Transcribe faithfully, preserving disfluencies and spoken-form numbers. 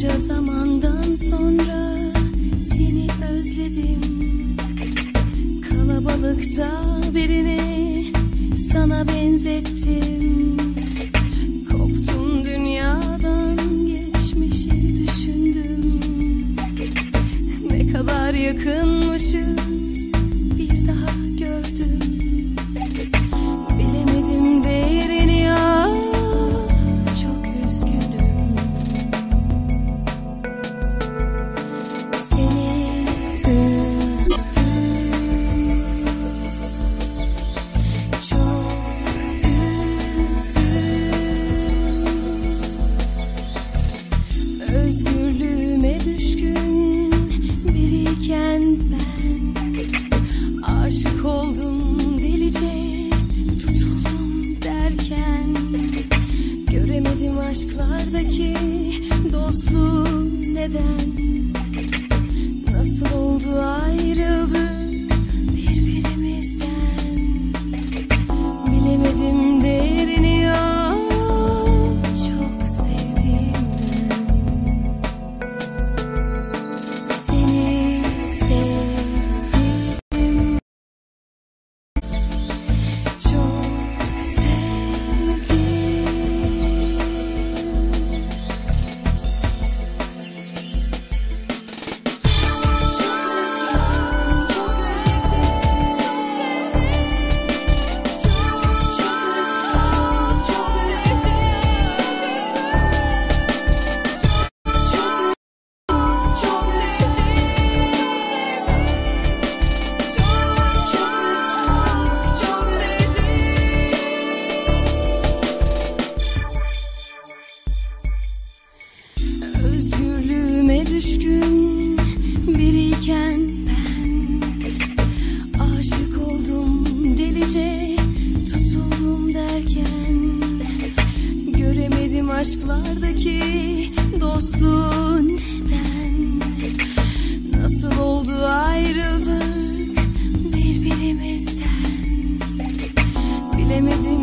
Bunca zamandan sonra seni özledim. Kalabalıkta birini sana benzettim. Koptum dünyadan, geçmişi düşündüm. Ne kadar yakınmışız bir daha gördüm. Bilemedim değerini ya, çok üzgünüm. Seni üzdüm, çok üzdüm. Özgürlüğüme düşkün biriyken ben aşık oldum delice, tutuldum derken göremedim aşklardaki dostluğu neden. Nasıl oldu ayrıldık birbirimizden, bilemedim değerini ya, çok sevdiğimden. Seni sevdim, çok sevdim. Özgürlüğüme düşkün biriyken ben aşık oldum delice, tutuldum derken göremedim aşklardaki dostluğu neden. Nasıl oldu ayrıldık birbirimizden, bilemedim